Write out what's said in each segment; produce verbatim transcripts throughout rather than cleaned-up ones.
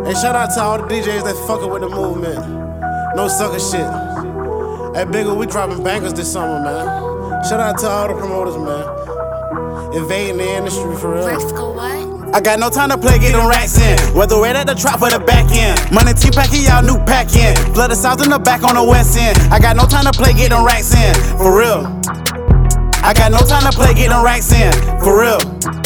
Hey, shout out to all the D Js that fucking with the movement. No sucker shit. Hey, Bigger, we dropping bangers this summer, man. Shout out to all the promoters, man. Invading the industry for real. Fresco, what? I got no time to play, get them racks in. Whether right at the trap or the back end. Money T-packing, y'all new pack in. Flood the south in the back on the west end. I got no time to play, get them racks in. For real. I got no time to play, get them racks in. For real.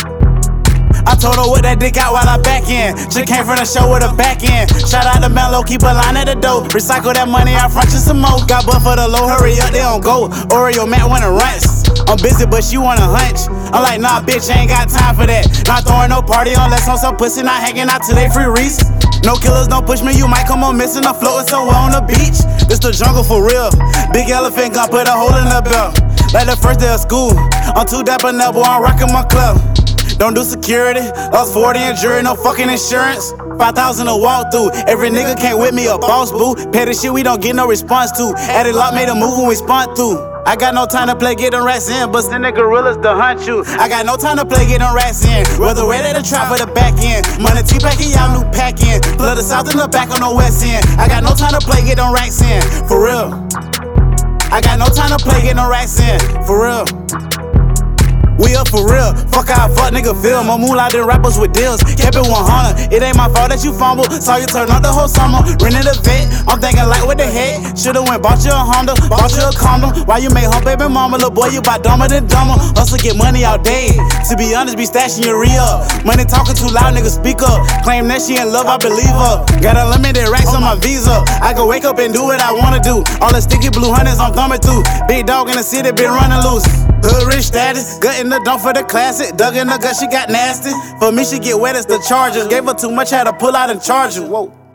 I told her what that dick out while I back in. She came from the show with a back end. Shout out to Mello, keep a line at the door. Recycle that money, I front you some more. Got butt for the low, hurry up, they don't go. Oreo Matt wanna runs. I'm busy, but she wanna hunch. I'm like, nah, bitch, I ain't got time for that. Not throwing no party unless on some pussy, not hanging out till they free Reese. No killers, don't push me, you might come on missing. I'm floating somewhere on the beach. This the jungle for real. Big elephant gun, put a hole in the belt. Like the first day of school. I'm too dapper now, boy, I'm rocking my club. Don't do security, lost forty in jury, no fucking insurance. five thousand a walk through, every nigga can't with me a boss boo. Pay the shit we don't get no response to. Added lock made a move when we spun through. I got no time to play, get them rats in, but send the gorillas to hunt you. I got no time to play, get them rats in. Whether red at the trap or the back end. Money T-packing, y'all new pack in. Flood the south in the back on the west end. I got no time to play, get them racks in, for real. I got no time to play, get them racks in, for real. We up for real, fuck how I fuck nigga feel. My moolah than rappers with deals, kept it one hundred. It ain't my fault that you fumble, saw you turn up the whole summer. Rented a vet, I'm thinking like what the heck. Should've went bought you a Honda, bought you a condom. Why you make her baby mama, little boy, you buy dumber than dumber. Hustle get money all day, to be honest, be stashing your re-up. Money talking too loud, nigga speak up. Claim that she in love, I believe her. Got unlimited racks on my visa. I can wake up and do what I wanna do. All the sticky blue hundreds I'm thumbing through. Big dog in the city, been running loose. Hood rich status, gut in the dump for the classic. Dug in the gut, she got nasty. For me, she get wet as the Chargers. Gave her too much, had to pull out and charge her. Whoa.